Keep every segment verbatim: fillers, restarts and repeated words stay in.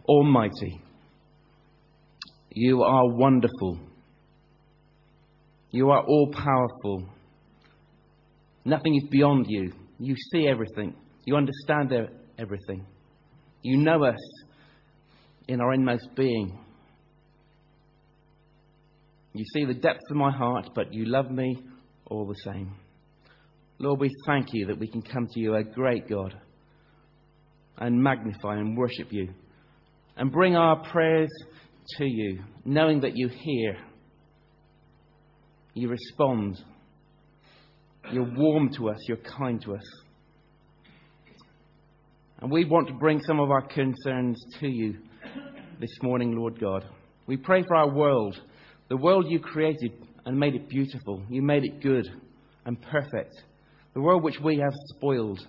almighty. You are wonderful. You are all-powerful. Nothing is beyond you. You see everything. You understand everything. You know us in our inmost being. You see the depths of my heart, but you love me all the same. Lord, we thank you that we can come to you, a great God, and magnify and worship you, and bring our prayers to you, knowing that you hear, you respond, you're warm to us, you're kind to us. And we want to bring some of our concerns to you this morning, Lord God. We pray for our world, the world you created and made it beautiful. You made it good and perfect. The world which we have spoiled.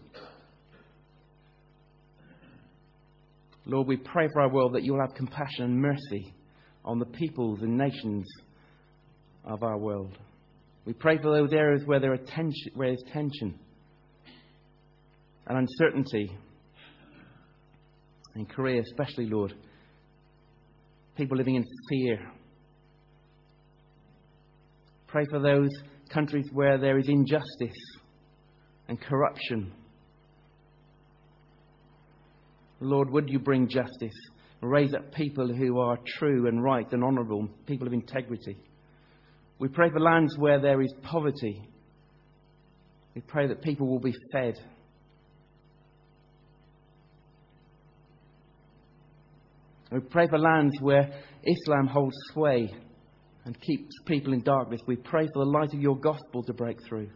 Lord, we pray for our world that you will have compassion and mercy on the peoples and nations of our world. We pray for those areas where there are tension, where there's tension and uncertainty. In Korea especially, Lord. People living in fear. Pray for those countries where there is injustice and corruption. Lord, would you bring justice? Raise up people who are true and right and honourable, people of integrity. We pray for lands where there is poverty. We pray that people will be fed. We pray for lands where Islam holds sway and keeps people in darkness. We pray for the light of your gospel to break through.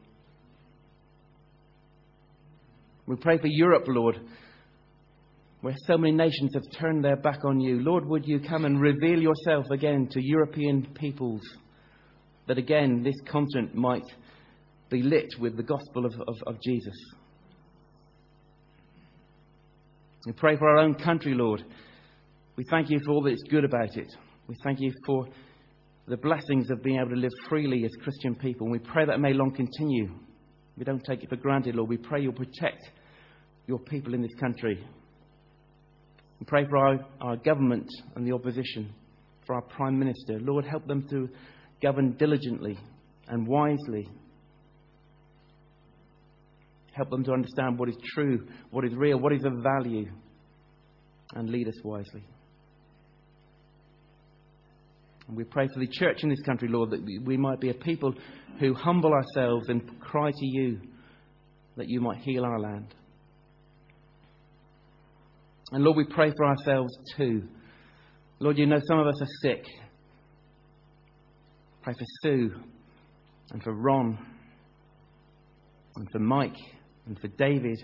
We pray for Europe, Lord, where so many nations have turned their back on you. Lord, would you come and reveal yourself again to European peoples, that again this continent might be lit with the gospel of, of, of Jesus. We pray for our own country, Lord. We thank you for all that's good about it. We thank you for the blessings of being able to live freely as Christian people. And we pray that may long continue. We don't take it for granted, Lord. We pray you'll protect your people in this country. We pray for our, our government and the opposition, for our Prime Minister. Lord, help them to govern diligently and wisely. Help them to understand what is true, what is real, what is of value, and lead us wisely. And we pray for the church in this country, Lord, that we might be a people who humble ourselves and cry to you that you might heal our land. And Lord, we pray for ourselves too. Lord, you know some of us are sick. Pray for Sue and for Ron and for Mike and for David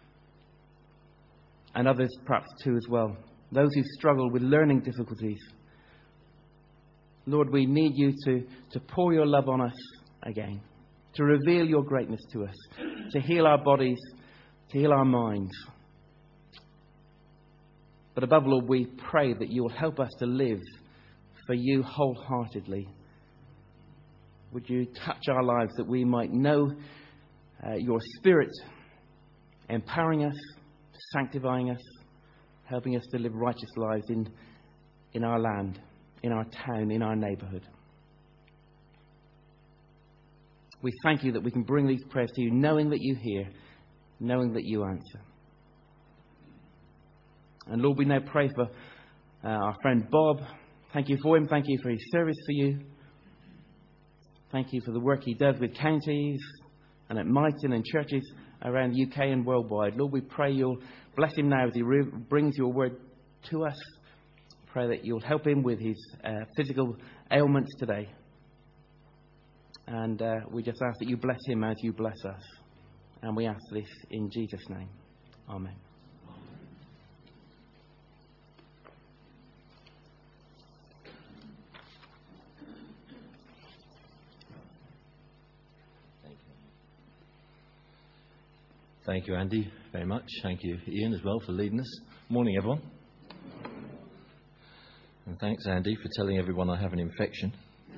and others perhaps too as well. Those who struggle with learning difficulties. Lord, we need you to, to pour your love on us again, to reveal your greatness to us, to heal our bodies, to heal our minds. But above all, we pray that you will help us to live for you wholeheartedly. Would you touch our lives that we might know uh, your Spirit empowering us, sanctifying us, helping us to live righteous lives in, in our land, in our town, in our neighbourhood. We thank you that we can bring these prayers to you, knowing that you hear, knowing that you answer. And Lord, we now pray for uh, our friend Bob. Thank you for him. Thank you for his service for you. Thank you for the work he does with counties and at Mighton and churches around the U K and worldwide. Lord, we pray you'll bless him now as he re- brings your word to us. Pray that you'll help him with his uh, physical ailments today. And uh, we just ask that you bless him as you bless us. And we ask this in Jesus' name. Amen. Thank you, Andy, very much. Thank you, Ian, as well, for leading us. Morning, everyone. And thanks, Andy, for telling everyone I have an infection,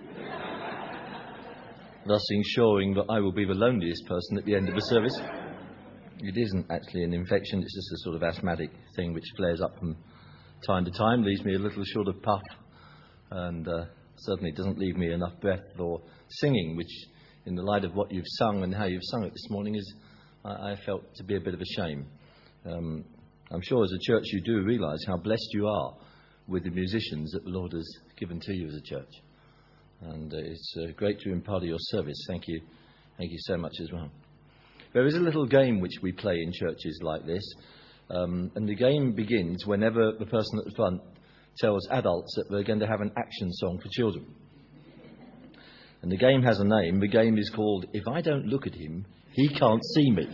thus ensuring that I will be the loneliest person at the end of the service. It isn't actually an infection, it's just a sort of asthmatic thing which flares up from time to time leaves me a little short of puff, and uh, certainly doesn't leave me enough breath for singing, which, in the light of what you've sung and how you've sung it this morning, is I, I felt to be a bit of a shame. Um, I'm sure as a church you do realise how blessed you are with the musicians that the Lord has given to you as a church. And uh, it's uh, great to be part of your service. Thank you. Thank you so much as well. There is a little game which we play in churches like this. Um, and the game begins whenever the person at the front tells adults that they're going to have an action song for children. And the game has a name. The game is called If I Don't Look at Him, He Can't See Me.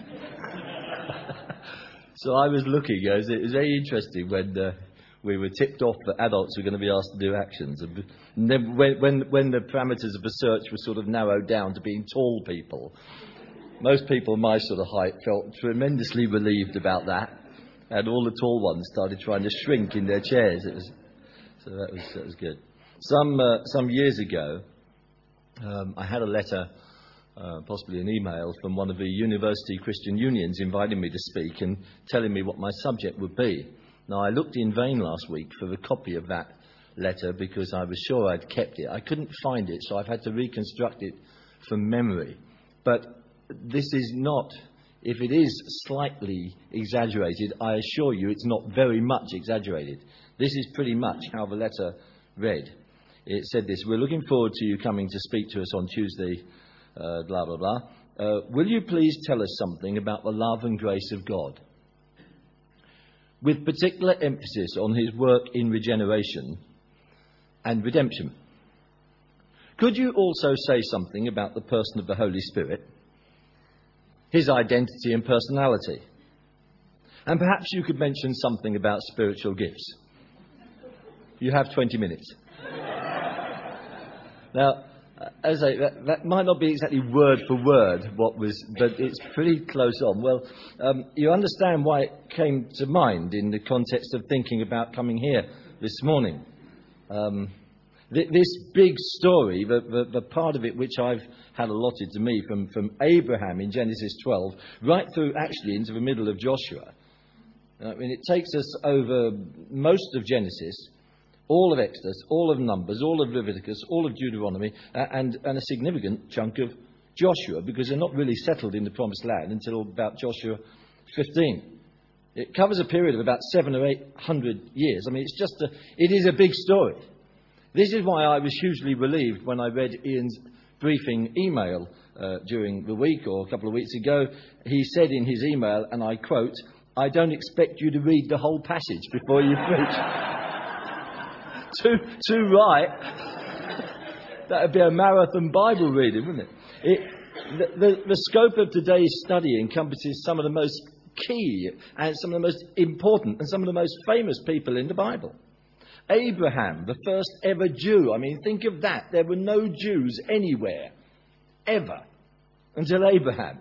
So I was looking. It was, it was very interesting when uh, we were tipped off that adults were going to be asked to do actions. And then when, when, when the parameters of the search were sort of narrowed down to being tall people, most people my sort of height felt tremendously relieved about that. And all the tall ones started trying to shrink in their chairs. It was, so that was, that was good. Some, uh, some years ago, um, I had a letter, uh, possibly an email, from one of the university Christian unions inviting me to speak and telling me what my subject would be. Now, I looked in vain last week for the copy of that letter because I was sure I'd kept it. I couldn't find it, so I've had to reconstruct it from memory. But this is not... If it is slightly exaggerated, I assure you it's not very much exaggerated. This is pretty much how the letter read. It said this: we're looking forward to you coming to speak to us on Tuesday, uh, blah, blah, blah. Uh, will you please tell us something about the love and grace of God, with particular emphasis on his work in regeneration and redemption? Could you also say something about the person of the Holy Spirit, his identity and personality? And perhaps you could mention something about spiritual gifts. You have twenty minutes. Now, as I, that, that might not be exactly word for word what was, but it's pretty close on. Well, um, you understand why it came to mind in the context of thinking about coming here this morning. Um, This big story, the, the, the part of it which I've had allotted to me from, from Abraham in Genesis twelve, right through actually into the middle of Joshua. I mean, it takes us over most of Genesis, all of Exodus, all of Numbers, all of Leviticus, all of Deuteronomy, uh, and, and a significant chunk of Joshua, because they're not really settled in the Promised Land until about Joshua fifteen. It covers a period of about seven or eight hundred years. I mean, it's just a, it is a big story. This is why I was hugely relieved when I read Ian's briefing email uh, during the week or a couple of weeks ago. He said in his email, and I quote, "I don't expect you to read the whole passage before you preach." too, too right. That would be a marathon Bible reading, wouldn't it? it the, the, the scope of today's study encompasses some of the most key and some of the most important and some of the most famous people in the Bible. Abraham, the first ever Jew. I mean, think of that. There were no Jews anywhere, ever, until Abraham.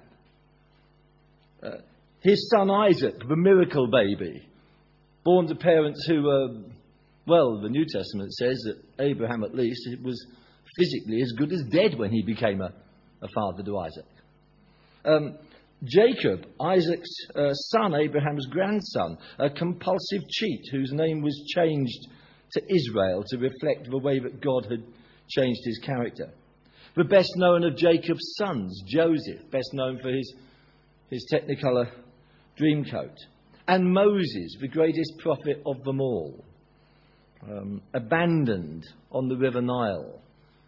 Uh, his son Isaac, the miracle baby, born to parents who were, well, the New Testament says that Abraham, at least, was physically as good as dead when he became a, a father to Isaac. Um, Jacob, Isaac's uh, son, Abraham's grandson, a compulsive cheat whose name was changed to Israel to reflect the way that God had changed his character. The best known of Jacob's sons, Joseph, best known for his, his Technicolor dreamcoat. And Moses, the greatest prophet of them all, um, abandoned on the River Nile,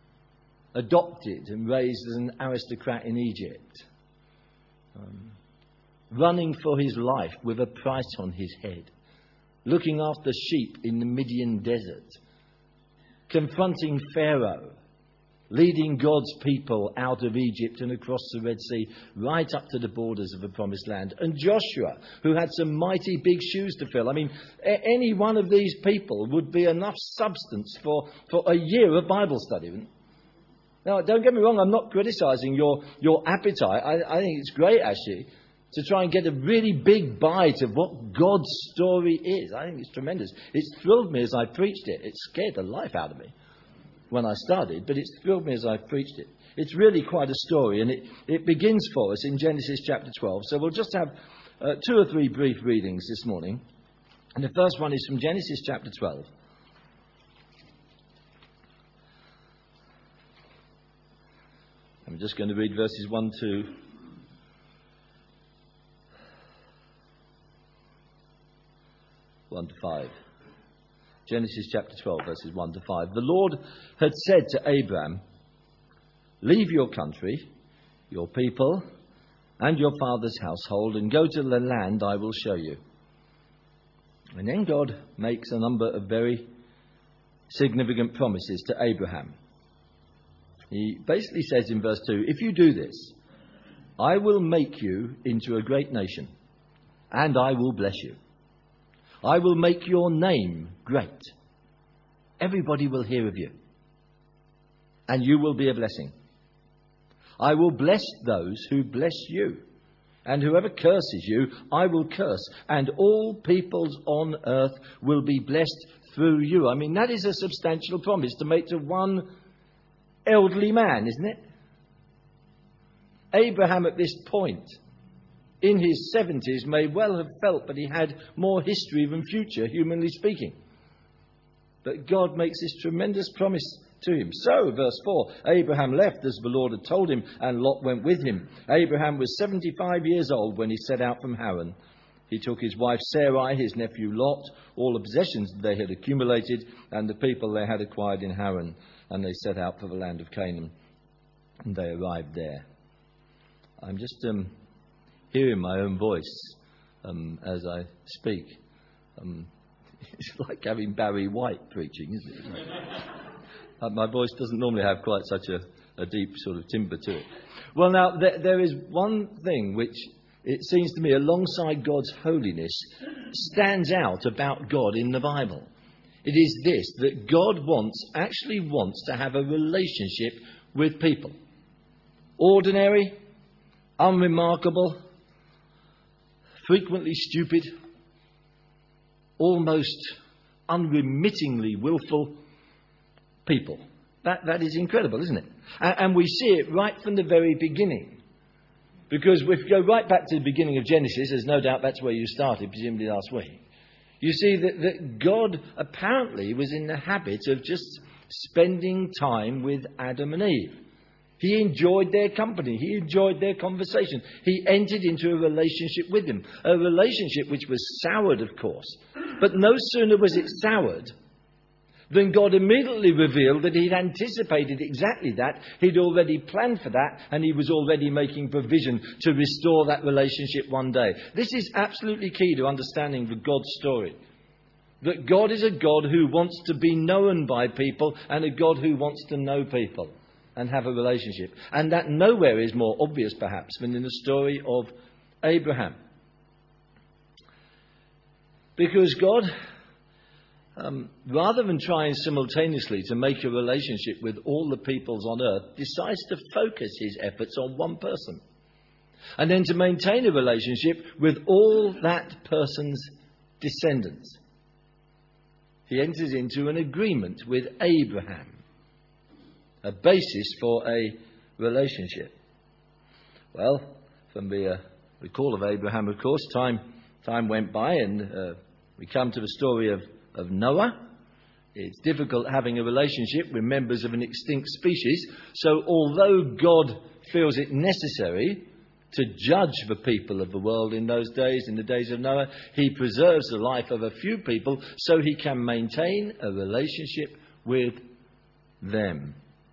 adopted and raised as an aristocrat in Egypt, um, running for his life with a price on his head, looking after sheep in the Midian desert, confronting Pharaoh, leading God's people out of Egypt and across the Red Sea, right up to the borders of the Promised Land. And Joshua, who had some mighty big shoes to fill. I mean, a- any one of these people would be enough substance for, for a year of Bible study. Now, don't get me wrong, I'm not criticising your, your appetite. I, I think it's great, actually, to try and get a really big bite of what God's story is. I think it's tremendous. It's thrilled me as I preached it. It scared the life out of me when I started, but it's thrilled me as I preached it. It's really quite a story, and it, it begins for us in Genesis chapter twelve. So we'll just have uh, two or three brief readings this morning. And the first one is from Genesis chapter twelve. I'm just going to read verses one to one to five. Genesis chapter twelve, verses one to five. The Lord had said to Abraham, "Leave your country, your people, and your father's household, and go to the land I will show you." And then God makes a number of very significant promises to Abraham. He basically says in verse two, "If you do this, I will make you into a great nation, and I will bless you. I will make your name great. Everybody will hear of you, and you will be a blessing. I will bless those who bless you, and whoever curses you, I will curse, and all peoples on earth will be blessed through you." I mean, that is a substantial promise to make to one elderly man, isn't it? Abraham at this point, in his seventies, may well have felt that he had more history than future, humanly speaking. But God makes this tremendous promise to him. So, verse four, Abraham left as the Lord had told him, and Lot went with him. Abraham was seventy-five years old when he set out from Haran. He took his wife Sarai, his nephew Lot, all the possessions they had accumulated, and the people they had acquired in Haran, and they set out for the land of Canaan, and they arrived there. I'm just um, hearing my own voice um, as I speak. Um, it's like having Barry White preaching, isn't it? uh, my voice doesn't normally have quite such a, a deep sort of timbre to it. Well, now, there, there is one thing which, it seems to me, alongside God's holiness, stands out about God in the Bible. It is this, that God wants, actually wants to have a relationship with people. Ordinary, unremarkable, frequently stupid, almost unremittingly willful people. That, that is incredible, isn't it? And, and we see it right from the very beginning. Because if we go right back to the beginning of Genesis, there's no doubt that's where you started, presumably last week. You see that, that God apparently was in the habit of just spending time with Adam and Eve. He enjoyed their company. He enjoyed their conversation. He entered into a relationship with them. A relationship which was soured, of course. But no sooner was it soured than God immediately revealed that he'd anticipated exactly that. He'd already planned for that, and he was already making provision to restore that relationship one day. This is absolutely key to understanding the God story. That God is a God who wants to be known by people, and a God who wants to know people and have a relationship. And that nowhere is more obvious, perhaps, than in the story of Abraham. Because God, um, rather than trying simultaneously to make a relationship with all the peoples on earth, decides to focus his efforts on one person. And then to maintain a relationship with all that person's descendants. He enters into an agreement with Abraham. A basis for a relationship. Well, from the uh, recall of Abraham, of course, time time went by, and uh, we come to the story of, of Noah. It's difficult having a relationship with members of an extinct species. So although God feels it necessary to judge the people of the world in those days, in the days of Noah, he preserves the life of a few people so he can maintain a relationship with them.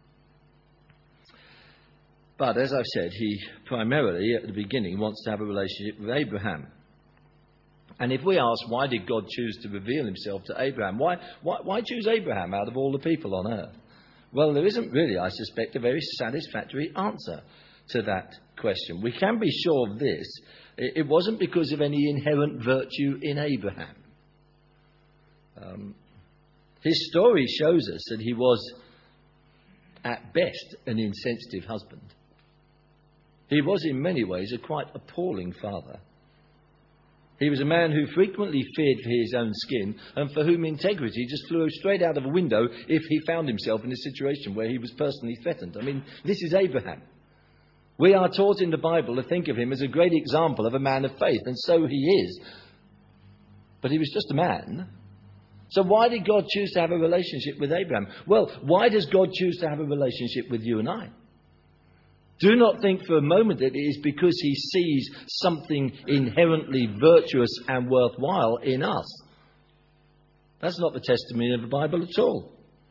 But as I've said, he primarily, at the beginning, wants to have a relationship with Abraham. And if we ask, why did God choose to reveal himself to Abraham? Why, why, why choose Abraham out of all the people on earth? Well, there isn't really, I suspect, a very satisfactory answer to that question. We can be sure of this. It wasn't because of any inherent virtue in Abraham. Um, his story shows us that he was, at best, an insensitive husband. He was in many ways a quite appalling father. He was a man who frequently feared for his own skin and for whom integrity just flew straight out of a window if he found himself in a situation where he was personally threatened. I mean, this is Abraham. We are taught in the Bible to think of him as a great example of a man of faith, and so he is. but he was just a man. So why did God choose to have a relationship with Abraham? Well, why does God choose to have a relationship with you and I? Do not think for a moment that it is because he sees something inherently virtuous and worthwhile in us. That's not the testimony of the Bible at all.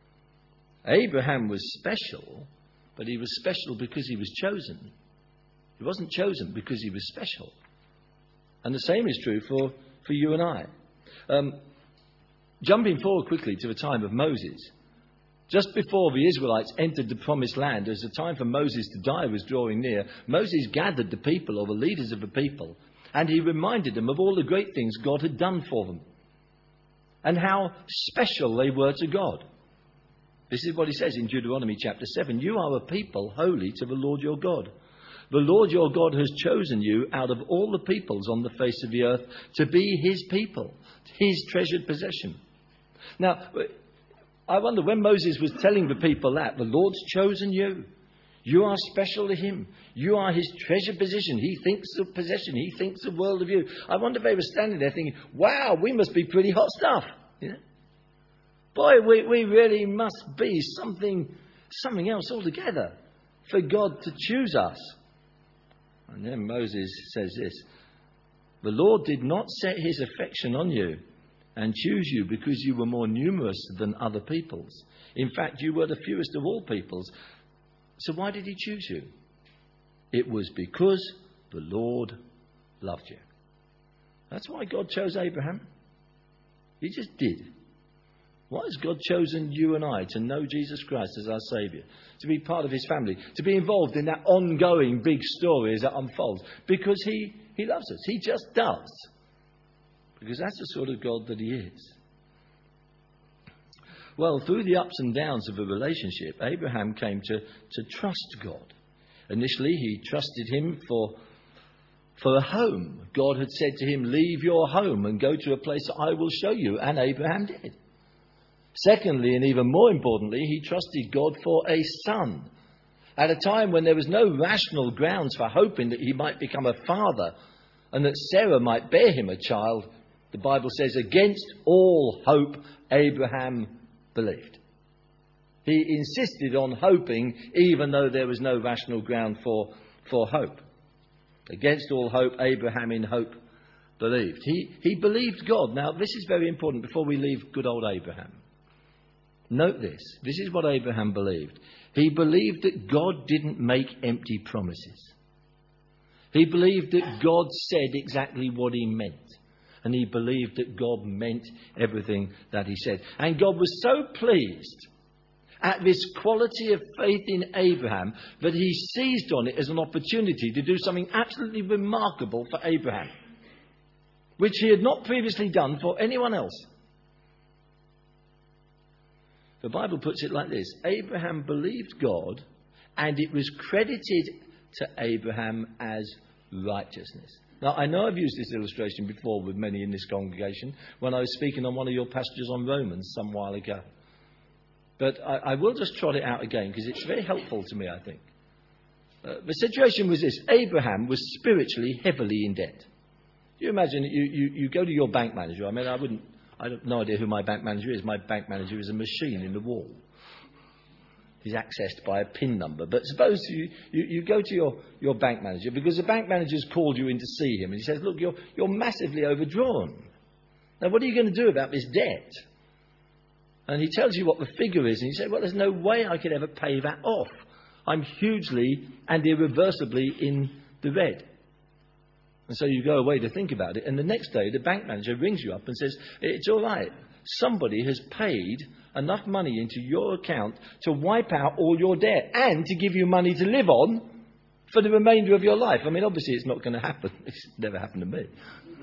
Abraham was special, but he was special because he was chosen. He wasn't chosen because he was special. And the same is true for, for you and I. Um, jumping forward quickly to the time of Moses. Just before the Israelites entered the promised land, as the time for Moses to die was drawing near, Moses gathered the people, or the leaders of the people, and he reminded them of all the great things God had done for them and how special they were to God. This is what he says in Deuteronomy chapter seven. You are a people holy to the Lord your God. The Lord your God has chosen you out of all the peoples on the face of the earth to be his people, his treasured possession. Now, I wonder, when Moses was telling the people that, the Lord's chosen you. You are special to him. You are his treasured possession. He thinks of possession. He thinks the world of you. I wonder if they were standing there thinking, wow, we must be pretty hot stuff. You know? Boy, we, we really must be something, something else altogether for God to choose us. And then Moses says this, the Lord did not set his affection on you and choose you because you were more numerous than other peoples. In fact, you were the fewest of all peoples. So why did he choose you? It was because the Lord loved you. That's why God chose Abraham. He just did. Why has God chosen you and I to know Jesus Christ as our Saviour? To be part of his family? To be involved in that ongoing big story as it unfolds? Because he, he loves us. He just does. Because that's the sort of God that he is. Well, through the ups and downs of a relationship, Abraham came to, to trust God. Initially, he trusted him for, for a home. God had said to him, leave your home and go to a place that I will show you. And Abraham did. Secondly, and even more importantly, he trusted God for a son. At a time when there was no rational grounds for hoping that he might become a father and that Sarah might bear him a child, the Bible says, against all hope, Abraham believed. He insisted on hoping even though there was no rational ground for, for hope. Against all hope, Abraham in hope believed. He, he believed God. Now, this is very important before we leave good old Abraham. Note this. This is what Abraham believed. He believed that God didn't make empty promises. He believed that God said exactly what he meant. And he believed that God meant everything that he said. And God was so pleased at this quality of faith in Abraham that he seized on it as an opportunity to do something absolutely remarkable for Abraham, which he had not previously done for anyone else. The Bible puts it like this. Abraham believed God, and it was credited to Abraham as righteousness. Now, I know I've used this illustration before with many in this congregation when I was speaking on one of your passages on Romans some while ago. But I, I will just trot it out again because it's very helpful to me, I think. Uh, the situation was this. Abraham was spiritually heavily in debt. Do you imagine you, you, you go to your bank manager? I mean, I wouldn't... I have no idea who my bank manager is. My bank manager is a machine in the wall. He's accessed by a PIN number. But suppose you, you, you go to your, your bank manager because the bank manager's called you in to see him and he says, look, you're, you're massively overdrawn. Now, what are you going to do about this debt? And he tells you what the figure is and you say, well, there's no way I could ever pay that off. I'm hugely and irreversibly in the red. And so you go away to think about it. And the next day, the bank manager rings you up and says, it's all right. Somebody has paid enough money into your account to wipe out all your debt and to give you money to live on for the remainder of your life. I mean, obviously, it's not going to happen. It's never happened to me.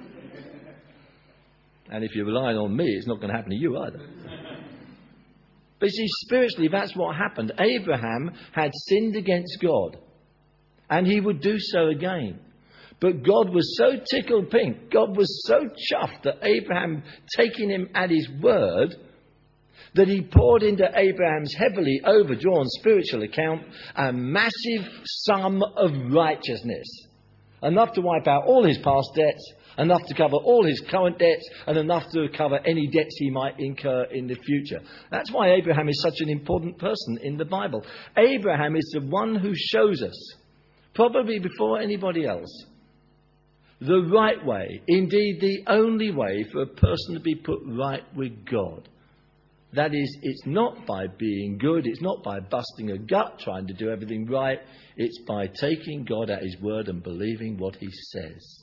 And if you're relying on me, it's not going to happen to you either. But you see, spiritually, that's what happened. Abraham had sinned against God, and he would do so again. But God was so tickled pink, God was so chuffed at Abraham taking him at his word, that he poured into Abraham's heavily overdrawn spiritual account a massive sum of righteousness. Enough to wipe out all his past debts enough to cover all his current debts and enough to cover any debts he might incur in the future. That's why Abraham is such an important person in the Bible. Abraham is the one who shows us, probably before anybody else, the right way, indeed the only way for a person to be put right with God. That is, it's not by being good, it's not by busting a gut, trying to do everything right. It's by taking God at his word and believing what he says.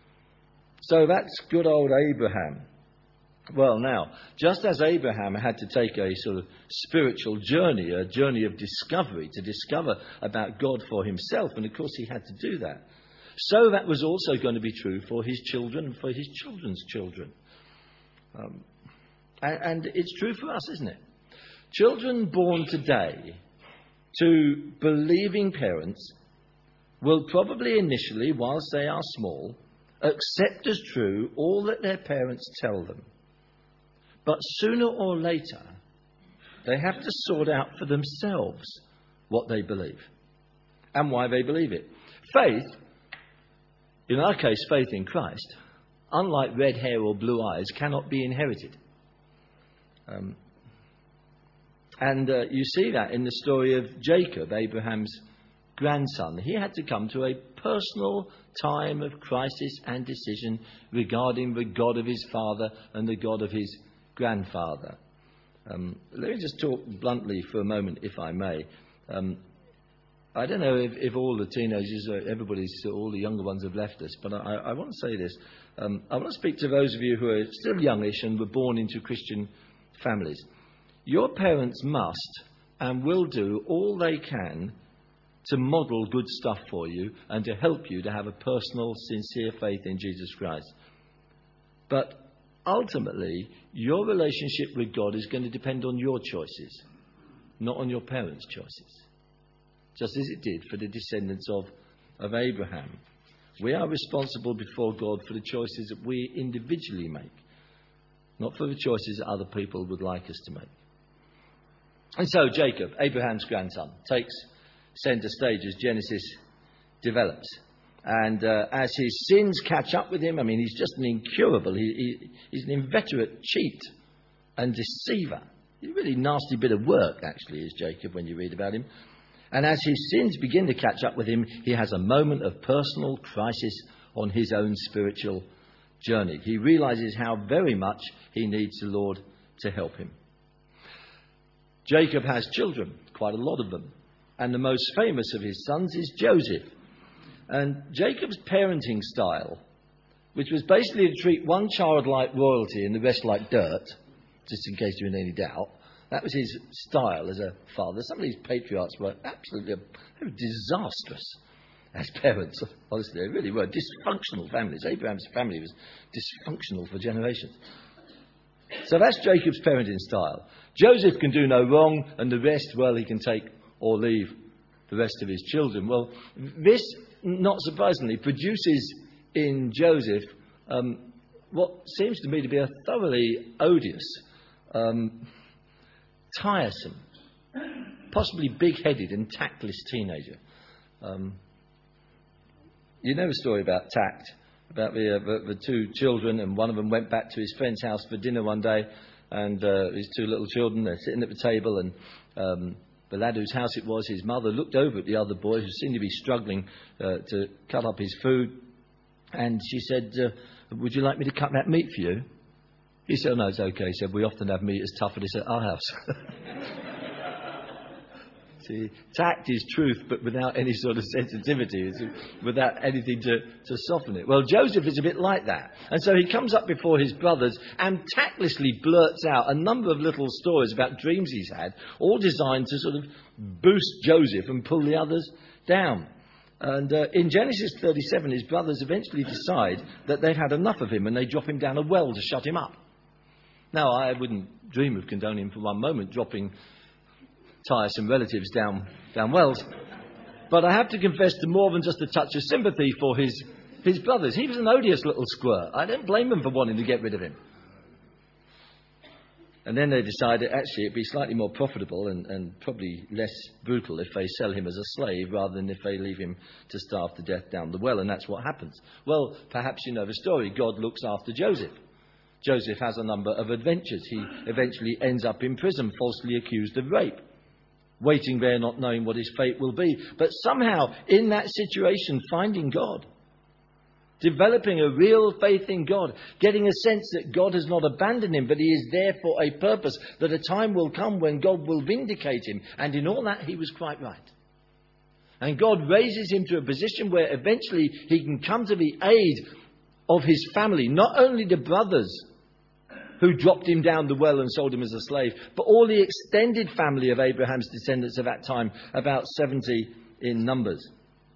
So that's good old Abraham. Well, now, just as Abraham had to take a sort of spiritual journey, a journey of discovery, to discover about God for himself, and of course he had to do that, so that was also going to be true for his children and for his children's children. Um, And it's true for us, isn't it? Children born today to believing parents will probably initially, whilst they are small, accept as true all that their parents tell them. But sooner or later, they have to sort out for themselves what they believe and why they believe it. Faith, in our case, faith in Christ, unlike red hair or blue eyes, cannot be inherited. Um, and uh, you see that in the story of Jacob, Abraham's grandson. He had to come to a personal time of crisis and decision regarding the God of his father and the God of his grandfather. Um, let me just talk bluntly for a moment, if I may. Um, I don't know if, if all the teenagers, or everybody's, all the younger ones have left us, but I, I want to say this. Um, I want to speak to those of you who are still youngish and were born into Christian families. Your parents must and will do all they can to model good stuff for you and to help you to have a personal, sincere faith in Jesus Christ. But ultimately, your relationship with God is going to depend on your choices, not on your parents' choices. Just as it did for the descendants of, of Abraham. We are responsible before God for the choices that we individually make, not for the choices that other people would like us to make. And so Jacob, Abraham's grandson, takes centre stage as Genesis develops. And uh, as his sins catch up with him, I mean, he's just an incurable, he, he, he's an inveterate cheat and deceiver. He's a really nasty bit of work, actually, is Jacob, when you read about him. And as his sins begin to catch up with him, he has a moment of personal crisis on his own spiritual journey. He realizes how very much he needs the Lord to help him. Jacob has children, quite a lot of them. And the most famous of his sons is Joseph. And Jacob's parenting style, which was basically to treat one child like royalty and the rest like dirt, just in case you're in any doubt, that was his style as a father. Some of these patriarchs were absolutely they were disastrous as parents. Honestly, they really were. Dysfunctional families. Abraham's family was dysfunctional for generations. So that's Jacob's parenting style. Joseph can do no wrong, and the rest, well, he can take or leave the rest of his children. Well, this, not surprisingly, produces in Joseph um, what seems to me to be a thoroughly odious, um, tiresome, possibly big-headed and tactless teenager. Um, you know the story about tact, about the, uh, the, the two children, and one of them went back to his friend's house for dinner one day, and uh, his two little children, they're sitting at the table, and um, the lad whose house it was, his mother, looked over at the other boy, who seemed to be struggling uh, to cut up his food, and she said, uh, would you like me to cut that meat for you? He said, oh, no, it's okay. He said, we often have meat as tough as at our house. See, tact is truth, but without any sort of sensitivity, it's without anything to, to soften it. Well, Joseph is a bit like that. And so he comes up before his brothers and tactlessly blurts out a number of little stories about dreams he's had, all designed to sort of boost Joseph and pull the others down. And uh, in Genesis thirty-seven, his brothers eventually decide that they've had enough of him and they drop him down a well to shut him up. Now, I wouldn't dream of condoning for one moment dropping tiresome relatives down, down wells. But I have to confess to more than just a touch of sympathy for his, his brothers. He was an odious little squirt. I don't blame them for wanting to get rid of him. And then they decided actually it'd be slightly more profitable and, and probably less brutal if they sell him as a slave rather than if they leave him to starve to death down the well. And that's what happens. Well, perhaps you know the story. God looks after Joseph. Joseph has a number of adventures. He eventually ends up in prison, falsely accused of rape, waiting there not knowing what his fate will be. But somehow in that situation, finding God. Developing a real faith in God, getting a sense that God has not abandoned him, but he is there for a purpose, that a time will come when God will vindicate him. And in all that, he was quite right. And God raises him to a position where eventually he can come to the aid of his family, not only the brothers who dropped him down the well and sold him as a slave, but all the extended family of Abraham's descendants of that time, about seventy in numbers.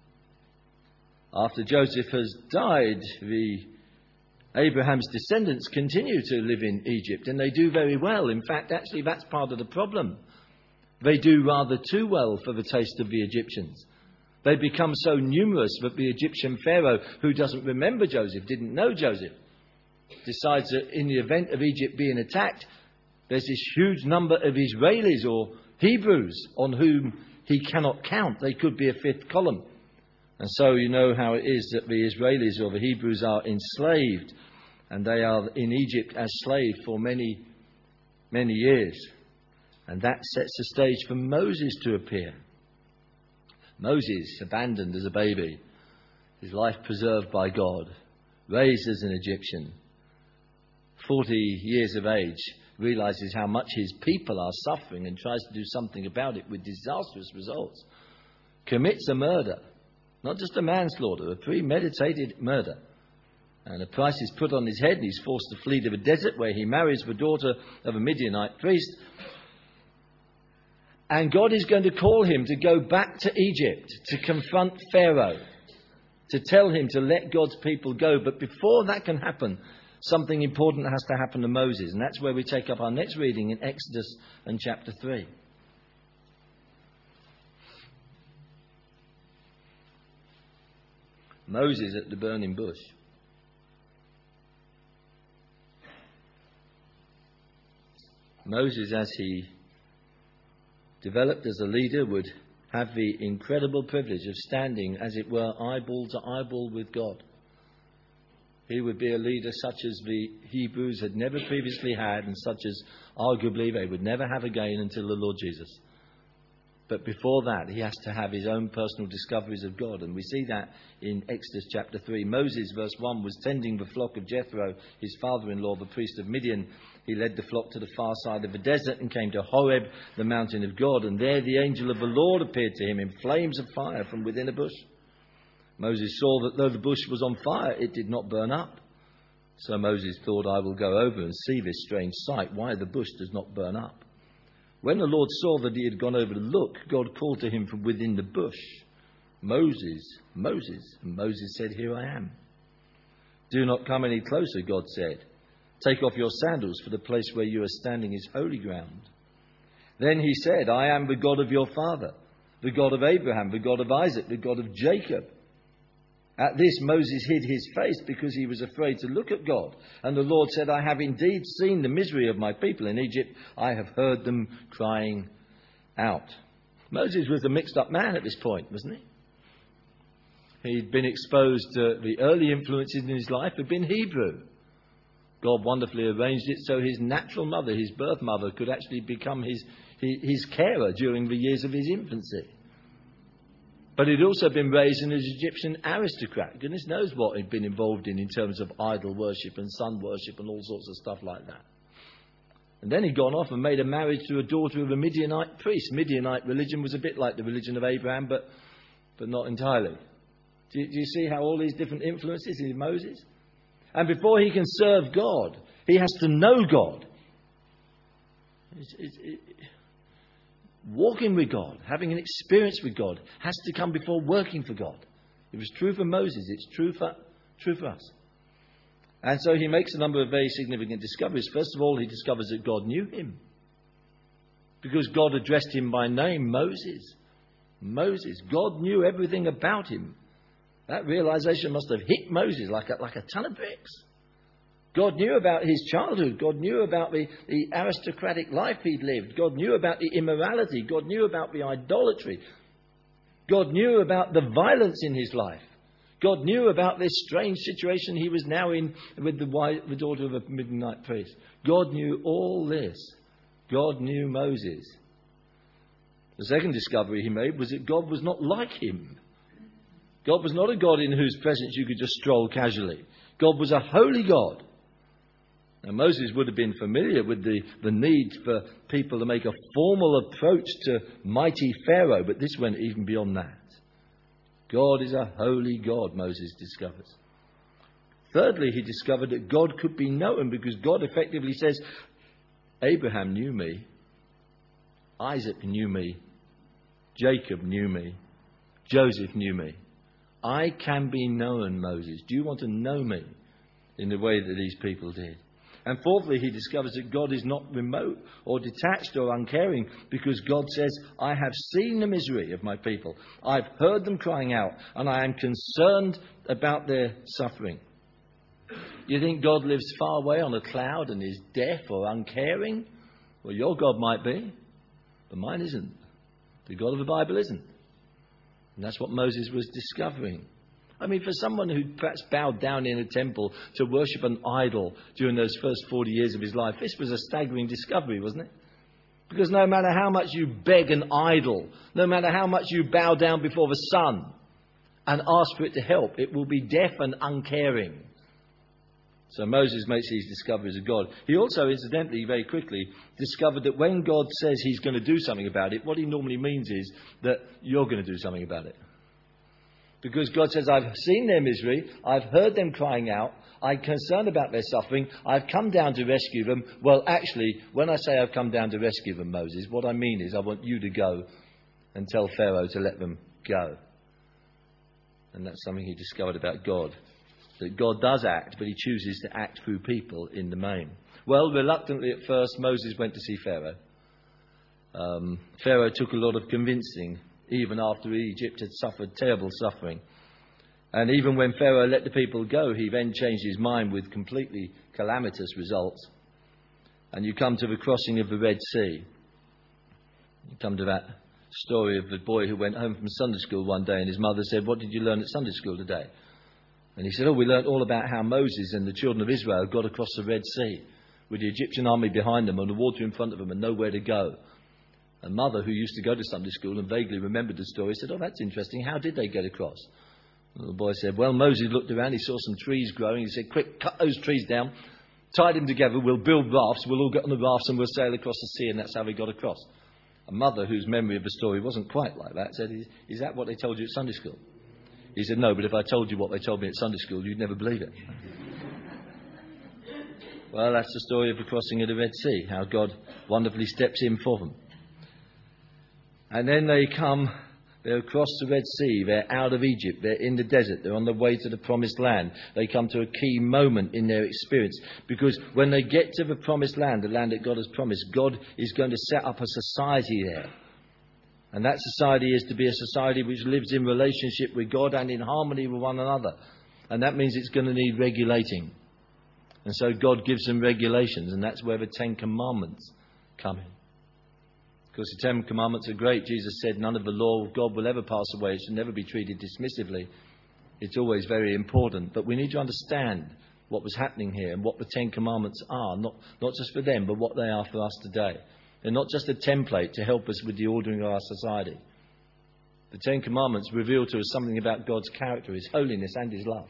After Joseph has died, the Abraham's descendants continue to live in Egypt, and they do very well. In fact, actually, that's part of the problem. They do rather too well for the taste of the Egyptians. They become so numerous that the Egyptian Pharaoh, who doesn't remember Joseph, didn't know Joseph, decides that in the event of Egypt being attacked, there's this huge number of Israelis or Hebrews on whom he cannot count. They could be a fifth column. And so you know how it is that the Israelis or the Hebrews are enslaved, and they are in Egypt as slaves for many, many years. And that sets the stage for Moses to appear. Moses, abandoned as a baby, his life preserved by God, raised as an Egyptian, forty years of age, realizes how much his people are suffering and tries to do something about it with disastrous results, commits a murder. Not just a manslaughter, a premeditated murder. And a price is put on his head and he's forced to flee to the desert where he marries the daughter of a Midianite priest. And God is going to call him to go back to Egypt to confront Pharaoh, to tell him to let God's people go. But before that can happen, something important has to happen to Moses. And that's where we take up our next reading in Exodus and chapter three. Moses at the burning bush. Moses, as he developed as a leader, would have the incredible privilege of standing, as it were, eyeball to eyeball with God. He would be a leader such as the Hebrews had never previously had, and such as arguably they would never have again until the Lord Jesus. But before that, he has to have his own personal discoveries of God. And we see that in Exodus chapter three. Moses, verse one, was tending the flock of Jethro, his father-in-law, the priest of Midian. He led the flock to the far side of the desert and came to Horeb, the mountain of God. And there the angel of the Lord appeared to him in flames of fire from within a bush. Moses saw that though the bush was on fire, it did not burn up. So Moses thought, I will go over and see this strange sight, why the bush does not burn up. When the Lord saw that he had gone over to look, God called to him from within the bush, Moses, Moses. And Moses said, Here I am. Do not come any closer, God said. Take off your sandals, for the place where you are standing is holy ground. Then he said, I am the God of your father, the God of Abraham, the God of Isaac, the God of Jacob. At this, Moses hid his face because he was afraid to look at God. And the Lord said, I have indeed seen the misery of my people in Egypt. I have heard them crying out. Moses was a mixed-up man at this point, wasn't he? He'd been exposed to the early influences in his life had been Hebrew. God wonderfully arranged it so his natural mother, his birth mother, could actually become his, his, his carer during the years of his infancy. But he'd also been raised as an Egyptian aristocrat. Goodness knows what he'd been involved in in terms of idol worship and sun worship and all sorts of stuff like that. And then he'd gone off and made a marriage to a daughter of a Midianite priest. Midianite religion was a bit like the religion of Abraham, but, but not entirely. Do you, do you see how all these different influences in Moses? And before he can serve God, he has to know God. It's, it's, it, Walking with God, having an experience with God, has to come before working for God. It was true for Moses. It's true for, true for us. And so he makes a number of very significant discoveries. First of all, he discovers that God knew him. Because God addressed him by name, Moses. Moses. God knew everything about him. That realization must have hit Moses like a, like a ton of bricks. God knew about his childhood. God knew about the, the aristocratic life he'd lived. God knew about the immorality. God knew about the idolatry. God knew about the violence in his life. God knew about this strange situation he was now in with the, wife, the daughter of a midnight priest. God knew all this. God knew Moses. The second discovery he made was that God was not like him. God was not a God in whose presence you could just stroll casually. God was a holy God. Now, Moses would have been familiar with the, the need for people to make a formal approach to mighty Pharaoh, but this went even beyond that. God is a holy God, Moses discovers. Thirdly, he discovered that God could be known because God effectively says, Abraham knew me, Isaac knew me, Jacob knew me, Joseph knew me. I can be known, Moses. Do you want to know me in the way that these people did? And fourthly, he discovers that God is not remote or detached or uncaring because God says, I have seen the misery of my people. I've heard them crying out, and I am concerned about their suffering. You think God lives far away on a cloud and is deaf or uncaring? Well, your God might be, but mine isn't. The God of the Bible isn't. And that's what Moses was discovering. I mean, for someone who perhaps bowed down in a temple to worship an idol during those first forty years of his life, this was a staggering discovery, wasn't it? Because no matter how much you beg an idol, no matter how much you bow down before the sun and ask for it to help, it will be deaf and uncaring. So Moses makes these discoveries of God. He also, incidentally, very quickly, discovered that when God says he's going to do something about it, what he normally means is that you're going to do something about it. Because God says, I've seen their misery, I've heard them crying out, I'm concerned about their suffering, I've come down to rescue them. Well, actually, when I say I've come down to rescue them, Moses, what I mean is I want you to go and tell Pharaoh to let them go. And that's something he discovered about God. That God does act, but he chooses to act through people in the main. Well, reluctantly at first, Moses went to see Pharaoh. Um, Pharaoh took a lot of convincing, even after Egypt had suffered terrible suffering. And even when Pharaoh let the people go, he then changed his mind with completely calamitous results. And you come to the crossing of the Red Sea. You come to that story of the boy who went home from Sunday school one day and his mother said, what did you learn at Sunday school today? And he said, oh, we learnt all about how Moses and the children of Israel got across the Red Sea with the Egyptian army behind them and the water in front of them and nowhere to go. A mother who used to go to Sunday school and vaguely remembered the story said, oh, that's interesting. How did they get across? And the boy said, well, Moses looked around. He saw some trees growing. He said, quick, cut those trees down, tie them together. We'll build rafts. We'll all get on the rafts and we'll sail across the sea. And that's how we got across. A mother whose memory of the story wasn't quite like that said, is, is that what they told you at Sunday school? He said, no, but if I told you what they told me at Sunday school, you'd never believe it. Well, that's the story of the crossing of the Red Sea, how God wonderfully steps in for them. And then they come, they're across the Red Sea, they're out of Egypt, they're in the desert, they're on the way to the promised land. They come to a key moment in their experience because when they get to the promised land, the land that God has promised, God is going to set up a society there. And that society is to be a society which lives in relationship with God and in harmony with one another. And that means it's going to need regulating. And so God gives them regulations, and that's where the Ten Commandments come in. Of course, the Ten Commandments are great. Jesus said none of the law of God will ever pass away. It should never be treated dismissively. It's always very important. But we need to understand what was happening here and what the Ten Commandments are, not, not just for them, but what they are for us today. They're not just a template to help us with the ordering of our society. The Ten Commandments reveal to us something about God's character, his holiness and his love.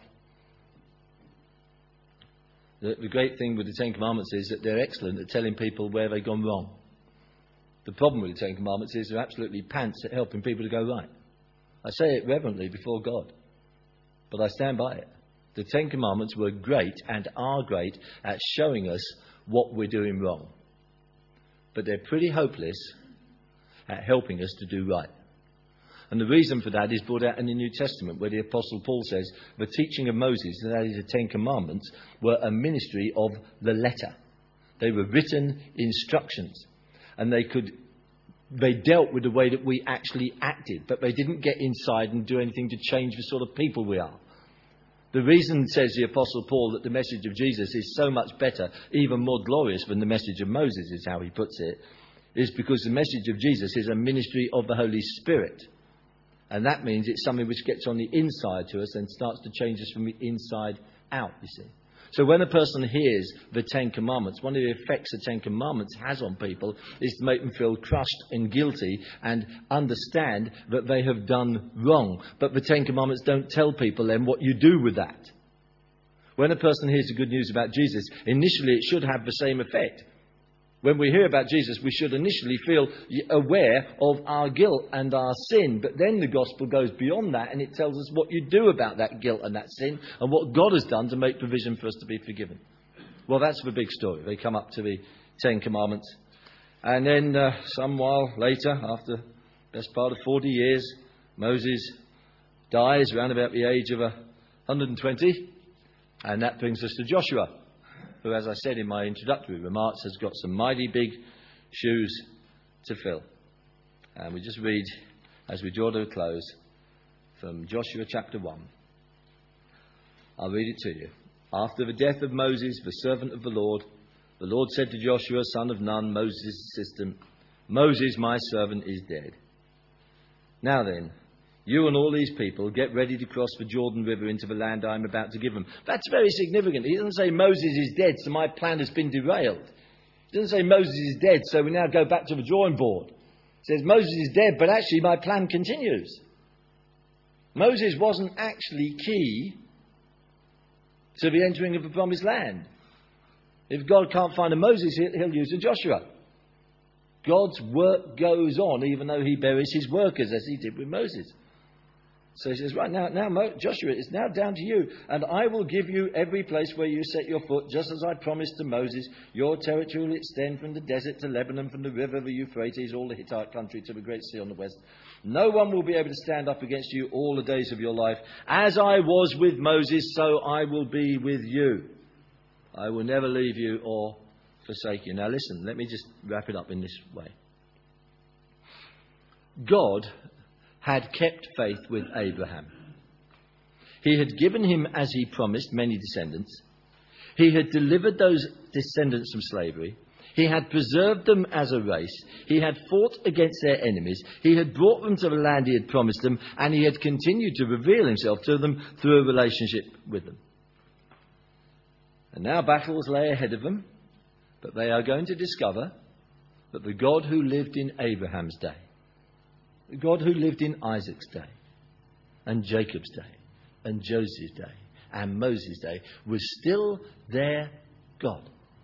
The, the great thing with the Ten Commandments is that they're excellent at telling people where they've gone wrong. The problem with the Ten Commandments is they're absolutely pants at helping people to go right. I say it reverently before God, but I stand by it. The Ten Commandments were great and are great at showing us what we're doing wrong. But they're pretty hopeless at helping us to do right. And the reason for that is brought out in the New Testament, where the Apostle Paul says the teaching of Moses, that is the Ten Commandments, were a ministry of the letter. They were written instructions, and they could they dealt with the way that we actually acted, but they didn't get inside and do anything to change the sort of people we are. The reason, says the Apostle Paul, that the message of Jesus is so much better, even more glorious than the message of Moses, is how he puts it, is because the message of Jesus is a ministry of the Holy Spirit. And that means it's something which gets on the inside to us and starts to change us from the inside out, you see. So when a person hears the Ten Commandments, one of the effects the Ten Commandments has on people is to make them feel crushed and guilty and understand that they have done wrong. But the Ten Commandments don't tell people then what you do with that. When a person hears the good news about Jesus, initially it should have the same effect. When we hear about Jesus, we should initially feel aware of our guilt and our sin. But then the gospel goes beyond that and it tells us what you do about that guilt and that sin and what God has done to make provision for us to be forgiven. Well, that's the big story. They come up to the Ten Commandments. And then uh, some while later, after the best part of forty years, Moses dies around about the age of one hundred twenty. And that brings us to Joshua, who, as I said in my introductory remarks, has got some mighty big shoes to fill. And we just read, as we draw to a close, from Joshua chapter one. I'll read it to you. After the death of Moses, the servant of the Lord, the Lord said to Joshua, son of Nun, Moses' assistant, Moses, my servant, is dead. Now then, you and all these people get ready to cross the Jordan River into the land I am about to give them. That's very significant. He doesn't say Moses is dead, so my plan has been derailed. He doesn't say Moses is dead, so we now go back to the drawing board. He says Moses is dead, but actually my plan continues. Moses wasn't actually key to the entering of the promised land. If God can't find a Moses, he'll use a Joshua. God's work goes on, even though he buries his workers, as he did with Moses. So he says, right now, now Joshua, it's now down to you, and I will give you every place where you set your foot, just as I promised to Moses. Your territory will extend from the desert to Lebanon, from the river, the Euphrates, all the Hittite country to the great sea on the west. No one will be able to stand up against you all the days of your life. As I was with Moses, so I will be with you. I will never leave you or forsake you. Now listen, let me just wrap it up in this way. God had kept faith with Abraham. He had given him, as he promised, many descendants. He had delivered those descendants from slavery. He had preserved them as a race. He had fought against their enemies. He had brought them to the land he had promised them, and he had continued to reveal himself to them through a relationship with them. And now battles lay ahead of them, but they are going to discover that the God who lived in Abraham's day, the God who lived in Isaac's day, and Jacob's day, and Joseph's day, and Moses' day, was still their God.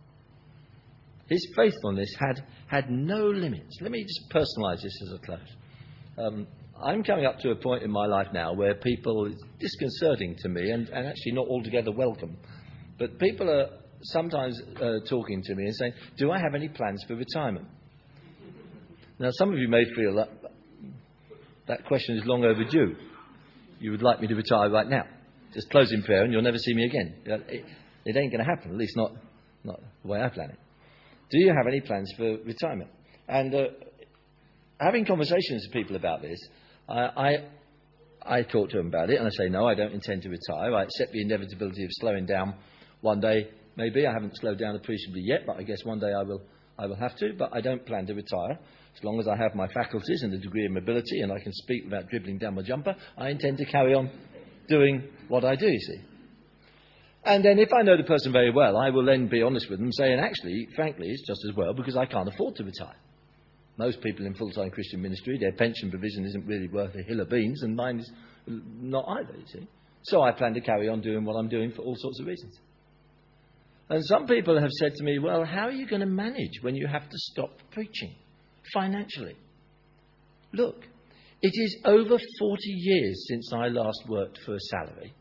His faithfulness had, had no limits. Let me just personalise this as a close. Um, I'm coming up to a point in my life now where people, it's disconcerting to me and, and actually not altogether welcome, but people are sometimes uh, talking to me and saying, do I have any plans for retirement? Now, some of you may feel that that question is long overdue. You would like me to retire right now. Just close in prayer and you'll never see me again. It, it ain't going to happen, at least not, not the way I plan it. Do you have any plans for retirement? And uh, having conversations with people about this, I, I, I talk to them about it and I say, no, I don't intend to retire. I accept the inevitability of slowing down one day. Maybe I haven't slowed down appreciably yet, but I guess one day I will, I will have to. But I don't plan to retire. As long as I have my faculties and a degree of mobility and I can speak without dribbling down my jumper, I intend to carry on doing what I do, you see. And then if I know the person very well, I will then be honest with them, saying, actually, frankly, it's just as well because I can't afford to retire. Most people in full-time Christian ministry, their pension provision isn't really worth a hill of beans, and mine is not either, you see. So I plan to carry on doing what I'm doing for all sorts of reasons. And some people have said to me, well, how are you going to manage when you have to stop preaching financially? Look, it is over forty years since I last worked for a salary.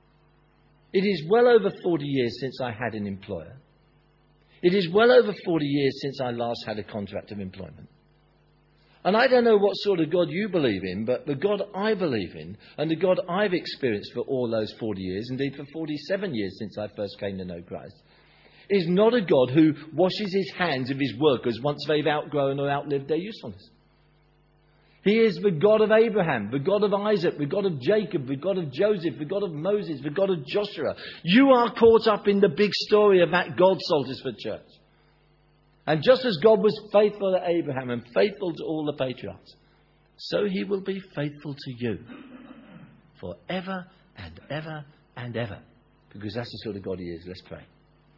It is well over forty years since I had an employer. It is well over forty years since I last had a contract of employment. And I don't know what sort of God you believe in, but the God I believe in, and the God I've experienced for all those forty years, indeed for forty-seven years since I first came to know Christ, is not a God who washes his hands of his workers once they've outgrown or outlived their usefulness. He is the God of Abraham, the God of Isaac, the God of Jacob, the God of Joseph, the God of Moses, the God of Joshua. You are caught up in the big story of that God, Saltersford Church. And just as God was faithful to Abraham and faithful to all the patriarchs, so he will be faithful to you forever and ever and ever. Because that's the sort of God he is. Let's pray.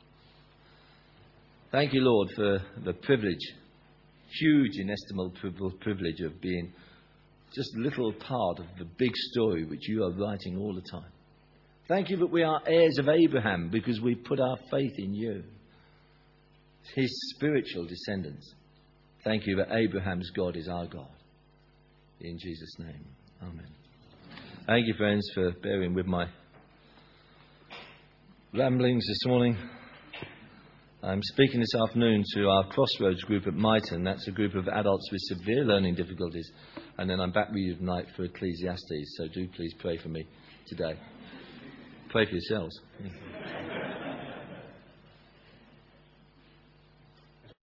Thank you, Lord, for the privilege, huge, inestimable privilege of being just a little part of the big story which you are writing all the time. Thank you that we are heirs of Abraham because we put our faith in you, his spiritual descendants. Thank you that Abraham's God is our God. In Jesus' name, amen. Thank you, friends, for bearing with my ramblings this morning. I'm speaking this afternoon to our Crossroads group at Myton. That's a group of adults with severe learning difficulties. And then I'm back with you tonight for Ecclesiastes. So do please pray for me today. Pray for yourselves.